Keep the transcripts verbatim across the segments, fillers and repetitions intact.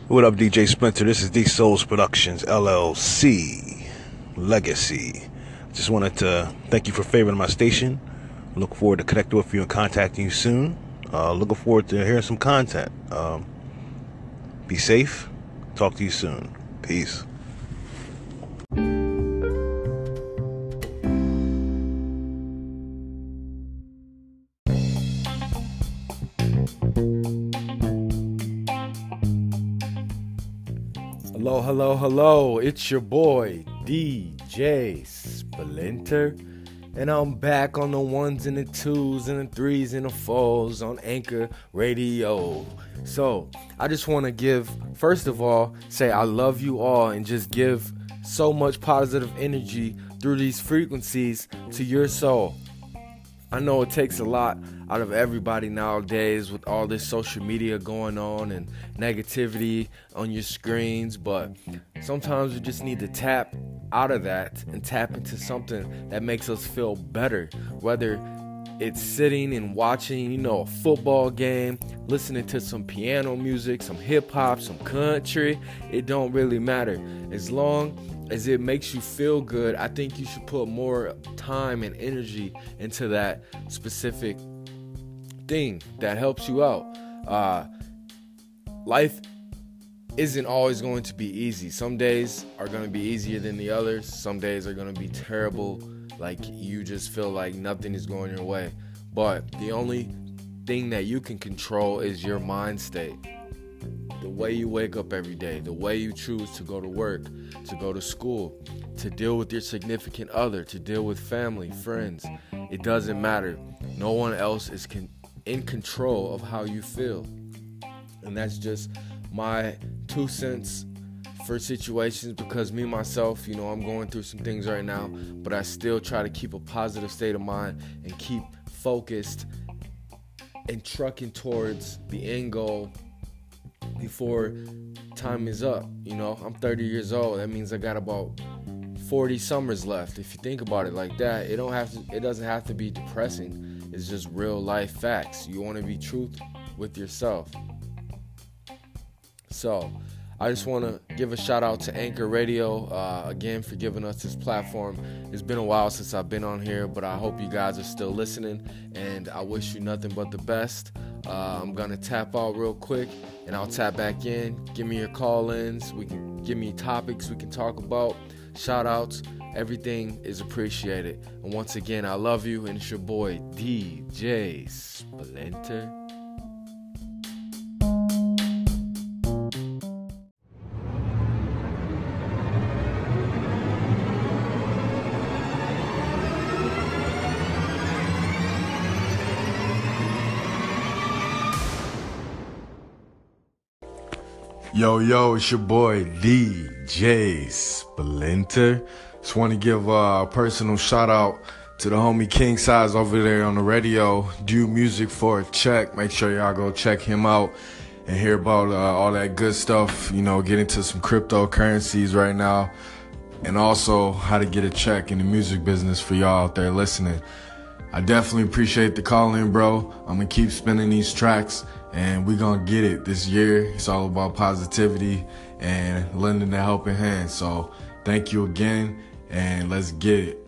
What up, D J Splinter? This is D Souls Productions, L L C, Legacy. Just wanted to thank you for favoring my station. Look forward to connecting with you and contacting you soon. Uh, looking forward to hearing some content. Um, be safe. Talk to you soon. Peace. Hello, hello, hello. It's your boy, D J Splinter. And I'm back on the ones and the twos and the threes and the fours on Anchor Radio. So, I just want to give, first of all, say I love you all and just give so much positive energy through these frequencies to your soul. I know it takes a lot out of everybody nowadays with all this social media going on and negativity on your screens, but sometimes we just need to tap out of that and tap into something that makes us feel better, whether it's sitting and watching, you know, a football game, listening to some piano music, some hip hop, some country. It don't really matter. As long as it makes you feel good, I think you should put more time and energy into that specific thing that helps you out. Uh, life isn't always going to be easy. Some days are going to be easier than the others. Some days are going to be terrible, like you just feel like nothing is going your way. But the only thing that you can control is your mind state. The way you wake up every day, the way you choose to go to work, to go to school, to deal with your significant other, to deal with family, friends. It doesn't matter. No one else is con- in control of how you feel. And that's just my two cents for situations, because me, myself, you know, I'm going through some things right now, but I still try to keep a positive state of mind and keep focused and trucking towards the end goal before time is up. You know, I'm thirty years old. That means I got about forty summers left. If you think about it like that, it don't have to, it doesn't have to be depressing. It's just real life facts. You want to be truth with yourself. So, I just want to give a shout out to Anchor Radio, uh, again, for giving us this platform. It's been a while since I've been on here, but I hope you guys are still listening, and I wish you nothing but the best. Uh, I'm going to tap out real quick, and I'll tap back in. Give me your call-ins. We can give me topics we can talk about, shout-outs. Everything is appreciated. And once again, I love you, and it's your boy, D J Splinter. Yo, yo, it's your boy D J Splinter. Just want to give a personal shout out to the homie King Size over there on the radio. Do music for a check. Make sure y'all go check him out and hear about uh, all that good stuff. You know, get into some cryptocurrencies right now. And also how to get a check in the music business for y'all out there listening. I definitely appreciate the call in, bro. I'm going to keep spinning these tracks. And we're going to get it this year. It's all about positivity and lending a helping hand. So thank you again, and let's get it.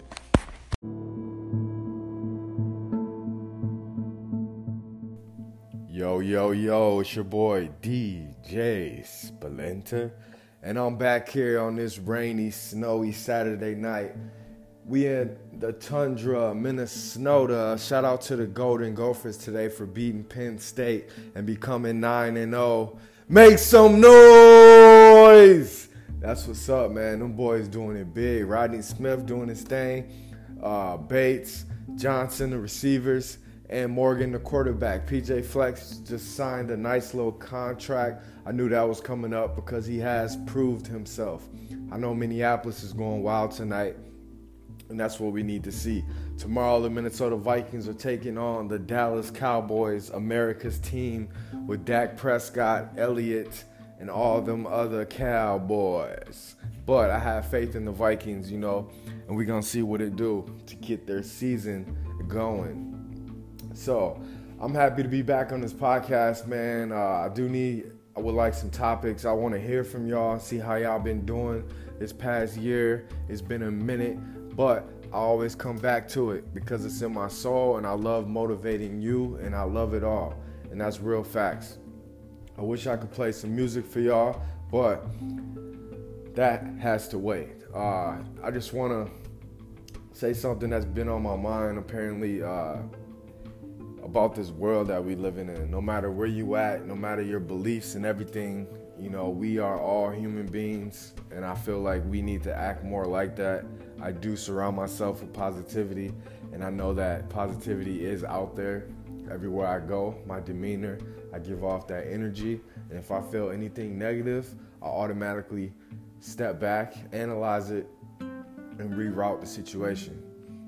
Yo, yo, yo, it's your boy D J Splinter. And I'm back here on this rainy, snowy Saturday night. We in the tundra, Minnesota. Shout out to the Golden Gophers today for beating Penn State and becoming nine and oh. Make some noise! That's what's up, man. Them boys doing it big. Rodney Smith doing his thing. Uh, Bates, Johnson, the receivers, and Morgan, the quarterback. P J Flex just signed a nice little contract. I knew that was coming up because he has proved himself. I know Minneapolis is going wild tonight. And that's what we need to see. Tomorrow, the Minnesota Vikings are taking on the Dallas Cowboys, America's team, with Dak Prescott, Elliott, and all them other Cowboys. But I have faith in the Vikings, you know, and we're going to see what it do to get their season going. So, I'm happy to be back on this podcast, man. Uh, I do need I would like some topics. I want to hear from y'all, see how y'all been doing this past year. It's been a minute, but I always come back to it because it's in my soul, and I love motivating you, and I love it all, and that's real facts. I wish I could play some music for y'all, but that has to wait. Uh, I just want to say something that's been on my mind, apparently, uh, about this world that we living in. No matter where you at, no matter your beliefs and everything, you know, we are all human beings, and I feel like we need to act more like that. I do surround myself with positivity, and I know that positivity is out there everywhere I go. My demeanor, I give off that energy, and if I feel anything negative, I automatically step back, analyze it, and reroute the situation.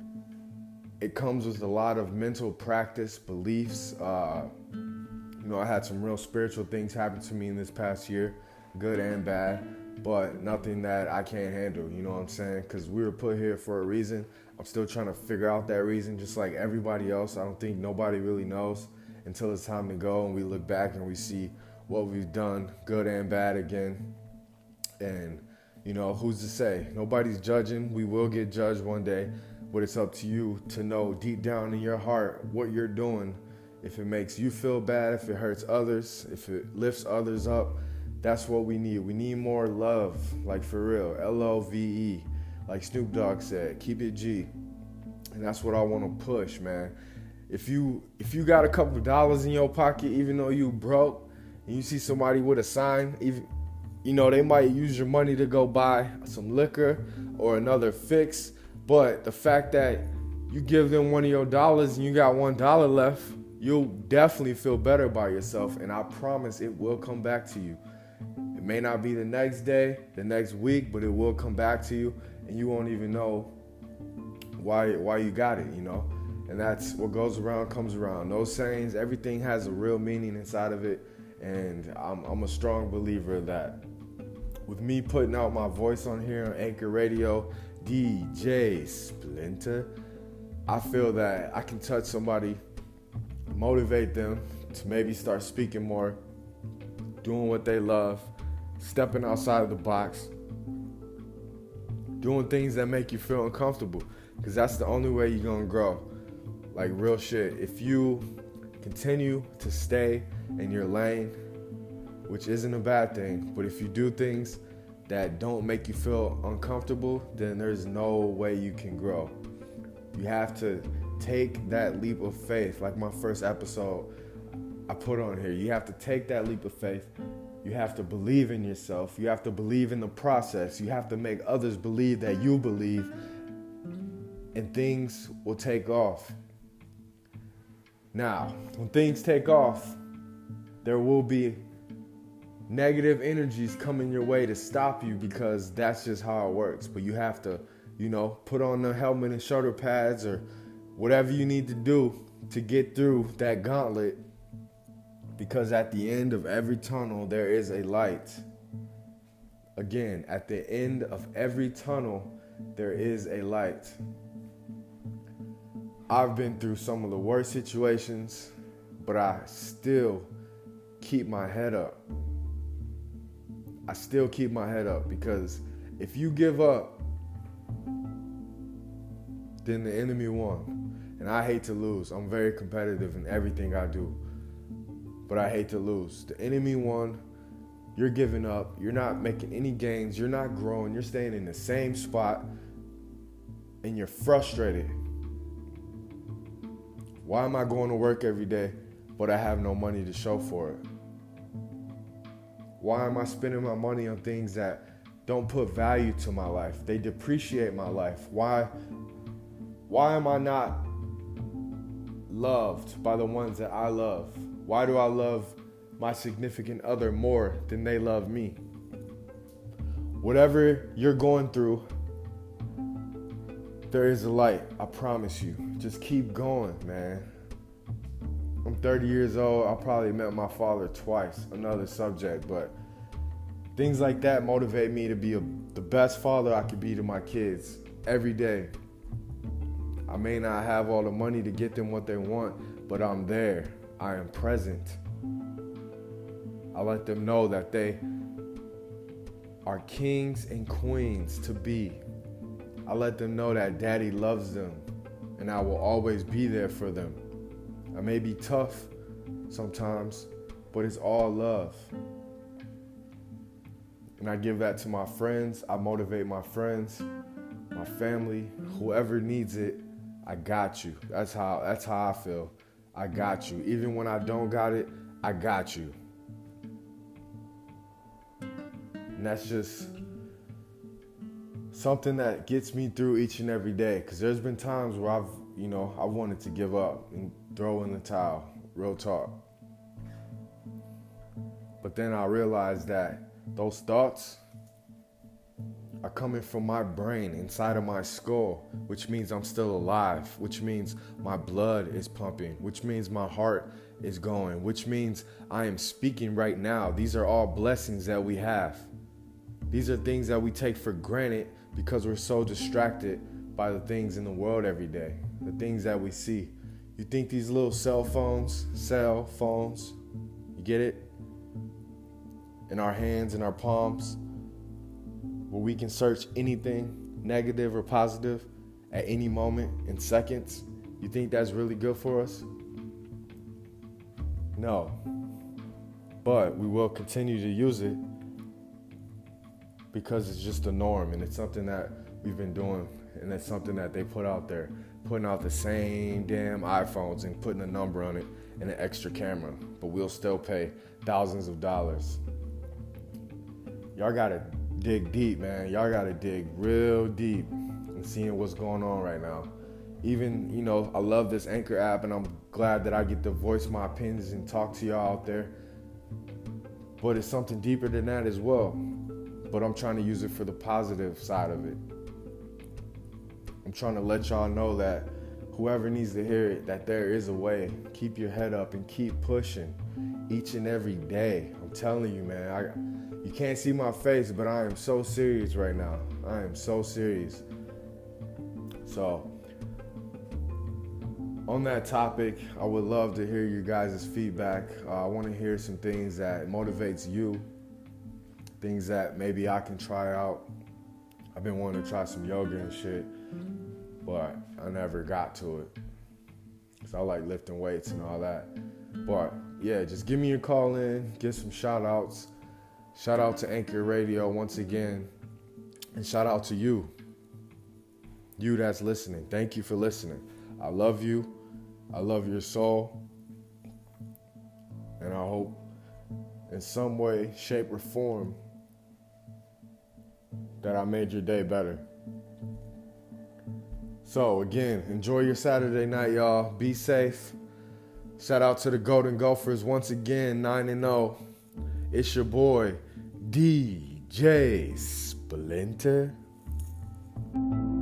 It comes with a lot of mental practice, beliefs. Uh, you know, I had some real spiritual things happen to me in this past year, good and bad, but nothing that I can't handle, you know what I'm saying? Because we were put here for a reason. I'm still trying to figure out that reason, just like everybody else. I don't think nobody really knows until it's time to go, and we look back and we see what we've done, good and bad again. And, you know, who's to say? Nobody's judging. We will get judged one day. But it's up to you to know deep down in your heart what you're doing. If it makes you feel bad, if it hurts others, if it lifts others up, that's what we need. We need more love, like for real, L O V E, like Snoop Dogg said, keep it G. And that's what I want to push, man. If you if you got a couple of dollars in your pocket, even though you broke, and you see somebody with a sign, even, you know, they might use your money to go buy some liquor or another fix. But the fact that you give them one of your dollars and you got one dollar left, you'll definitely feel better by yourself. And I promise it will come back to you. It may not be the next day, the next week, but it will come back to you. And you won't even know why why you got it, you know. And that's what goes around comes around. Those sayings, everything has a real meaning inside of it. And I'm, I'm a strong believer of that. With me putting out my voice on here on Anchor Radio, D J Splinter, I feel that I can touch somebody, motivate them to maybe start speaking more, doing what they love, stepping outside of the box, doing things that make you feel uncomfortable, because that's the only way you're going to grow. Like real shit. If you continue to stay in your lane, which isn't a bad thing, but if you do things that don't make you feel uncomfortable, then there's no way you can grow. You have to take that leap of faith, like my first episode I put on here. You have to take that leap of faith. You have to believe in yourself. You have to believe in the process. You have to make others believe that you believe, and things will take off. Now, when things take off, there will be negative energies coming your way to stop you, because that's just how it works. But you have to, you know, put on the helmet and shoulder pads or whatever you need to do to get through that gauntlet, because at the end of every tunnel, there is a light. Again, at the end of every tunnel, there is a light. I've been through some of the worst situations, but I still keep my head up. I still keep my head up, because if you give up, then the enemy won. And I hate to lose. I'm very competitive in everything I do, but I hate to lose. The enemy won. You're giving up. You're not making any gains. You're not growing. You're staying in the same spot, and you're frustrated. Why am I going to work every day, but I have no money to show for it? Why am I spending my money on things that don't put value to my life? They depreciate my life. Why, why am I not loved by the ones that I love? Why do I love my significant other more than they love me? Whatever you're going through, there is a light, I promise you. Just keep going, man. I'm thirty years old. I probably met my father twice, another subject, but things like that motivate me to be a, the best father I could be to my kids every day. I may not have all the money to get them what they want, but I'm there. I am present. I let them know that they are kings and queens to be. I let them know that daddy loves them and I will always be there for them. I may be tough sometimes, but it's all love. And I give that to my friends. I motivate my friends, my family, whoever needs it. I got you. That's how that's how I feel. I got you. Even when I don't got it, I got you. And that's just something that gets me through each and every day. Because there's been times where I've, you know, I wanted to give up and throw in the towel. Real talk. But then I realized that those thoughts are coming from my brain, inside of my skull, which means I'm still alive, which means my blood is pumping, which means my heart is going, which means I am speaking right now. These are all blessings that we have. These are things that we take for granted because we're so distracted by the things in the world every day, the things that we see. You think these little cell phones, cell phones, you get it? In our hands, in our palms, where we can search anything negative or positive at any moment in seconds. You think that's really good for us? No. But we will continue to use it because it's just the norm and it's something that we've been doing, and it's something that they put out there, putting out the same damn iPhones and putting a number on it and an extra camera, but we'll still pay thousands of dollars. Y'all gotta dig deep, man. Y'all gotta dig real deep and seeing what's going on right now. Even, you know, I love this Anchor app and I'm glad that I get to voice my opinions and talk to y'all out there. But it's something deeper than that as well. But I'm trying to use it for the positive side of it. I'm trying to let y'all know that whoever needs to hear it, that there is a way. Keep your head up and keep pushing each and every day. I'm telling you, man, I You can't see my face, but I am so serious right now. I am so serious. So, on that topic, I would love to hear you guys' feedback. Uh, I want to hear some things that motivates you, things that maybe I can try out. I've been wanting to try some yoga and shit, but I never got to it. Because I like lifting weights and all that. But, yeah, just give me a call in, get some shout outs. Shout out to Anchor Radio once again, and shout out to you, you that's listening. Thank you for listening. I love you. I love your soul. And I hope in some way, shape, or form that I made your day better. So again, enjoy your Saturday night, y'all. Be safe. Shout out to the Golden Gophers once again, nine and oh. It's your boy, D J Splinter.